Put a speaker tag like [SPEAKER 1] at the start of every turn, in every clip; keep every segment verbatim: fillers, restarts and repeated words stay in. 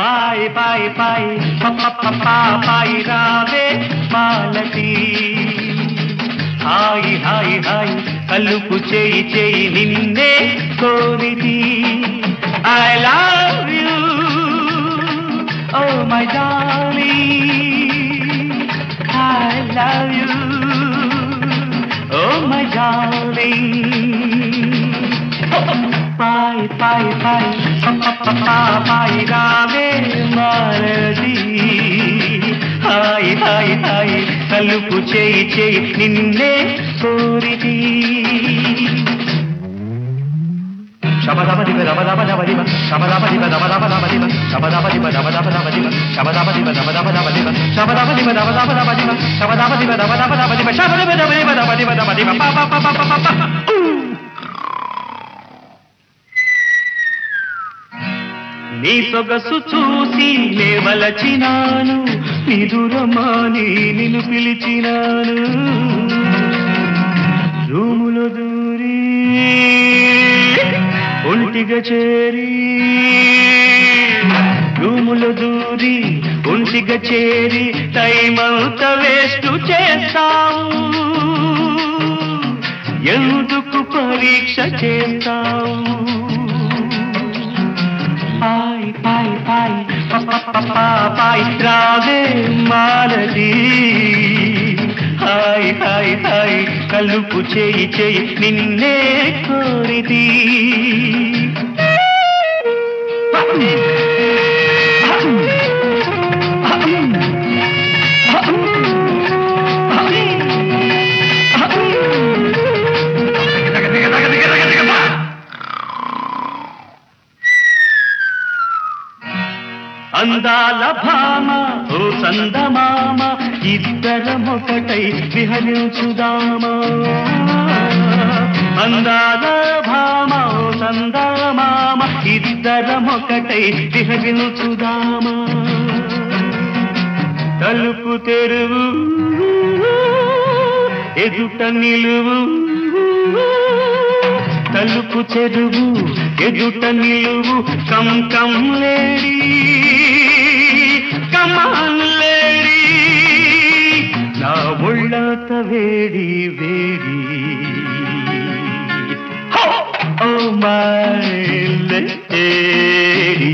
[SPEAKER 1] పాయి పాయి పాయి పాయి రావే మాలతి హాయి హాయి హాయి కలుపు చేయి చేయి నిన్నే కోరిది I love you oh my darling I love you oh my darling పాయి పాయి పాయి పాయి రావే మాలతి హాయి హాయి హాయి కలుపు చేయి చేయి నిన్నే కోరిది శబదబదిబ దబదబదబదిబ శబదబదిబ దబదబదబదిబ శబదబదిబ దబదబదబదిబ శబదబదిబ దబదబదబదిబ శబదబదిబ దబదబదబదిబ శబదబదిబ దబదబదబదిబ శబదబదిబ దబదబదబదిబ పా పా పా పా పా నీ సొగసు చూసి నేవలచినాను నిదురమాని నిన్ను పిలిచినాను రూములో దూరి ఒంటిగా చేరి రూములో దూరి ఒంటిగా చేరి టైమంతా వేస్ట్ చేస్తావు ఎందుకు పరీక్ష చేస్తావు పాయి పాయి పాయి పాయి రావే మాలతి హాయ్ హాయ్ హాయ్ కలుపు చేయి చేయి నిన్నే కోరిది అందాల భామ ఓ సందమామ ఇద్దరమొకటై విహరించుదామా అందాల భామ ఓ సందమామ ఇద్దరమొకటై విహరించుదామా తలుపు తెరువు ఎదుట నిలువు తలుపు చెరువు ఎదుట నిలువు come come lady come on lady నా ఒళ్ళంత వేడి వేడి ఓ మై లేడీ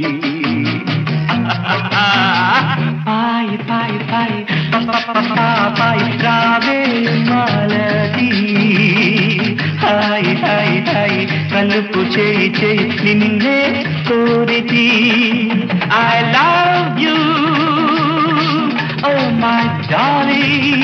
[SPEAKER 1] పాయి పాయి పాయి పాయి రావే మాలతి హాయ్ హాయ్ హాయ్ కలుపు చేయి చేయి నిన్నే కోరిది I love you oh my darling